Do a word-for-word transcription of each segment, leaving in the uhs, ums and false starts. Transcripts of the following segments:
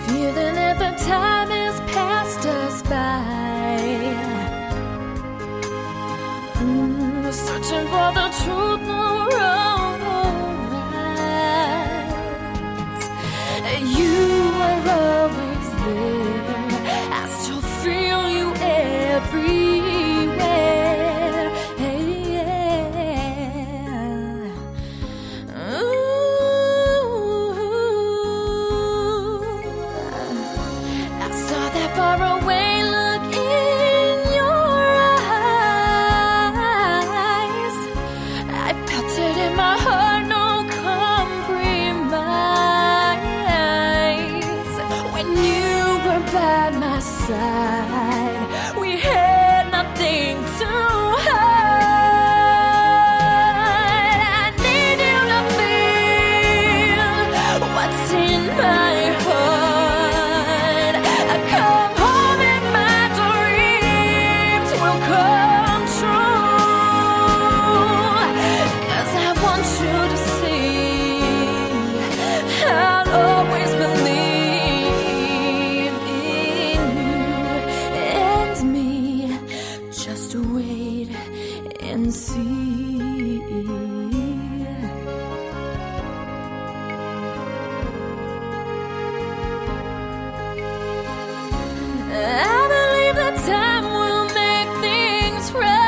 even if the time has passed us by. Mm, searching for the truth, the romance. You are always there. I still feel you everywhere. Hey, yeah. Ooh, I saw that far away look in your eyes. I felt it in my heart, no compromise. When you were by my side, we had nothing to hide. I need you to feel what's in my heart. I come home and my dreams will come true. 'Cause I want you to see I'll always believe in you and me. Just wait and see. I believe that time will make things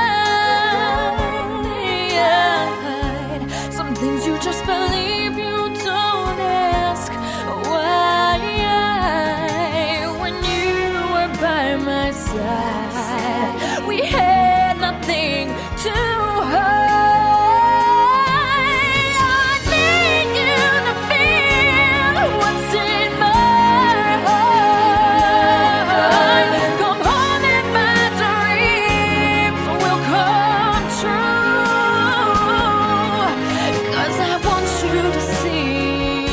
right. Some things you just believe, you don't ask why. When you were by my side, we had nothing to hide. I need you to feel what's in my heart. Come home and my dreams will come true. 'Cause I want you to see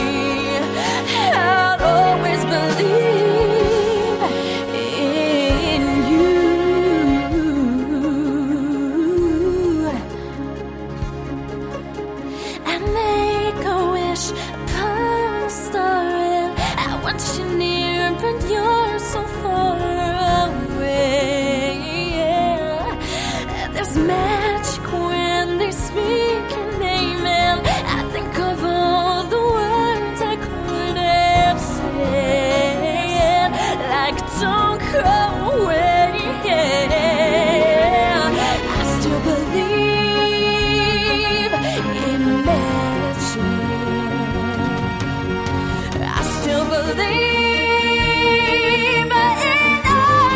I'll always believe in you. I make a wish upon a star, and I want you near, but you're so far away. There's magic when they speak your name, and I think of all the words I could have said, like don't go away. I still believe in magic. I still believe in our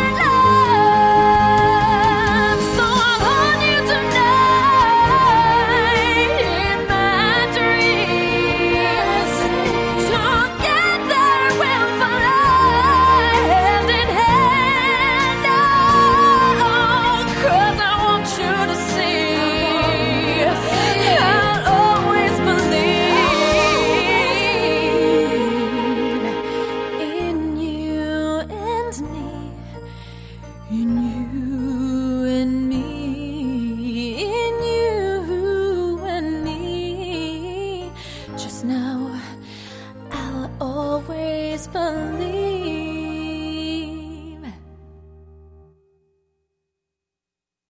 love. So I'll hold you tonight in my dreams. Together we'll fly hand in hand. Oh, 'cause I want you to see I'll always believe in you and me, in you and me, in you and me. Just know I'll always believe.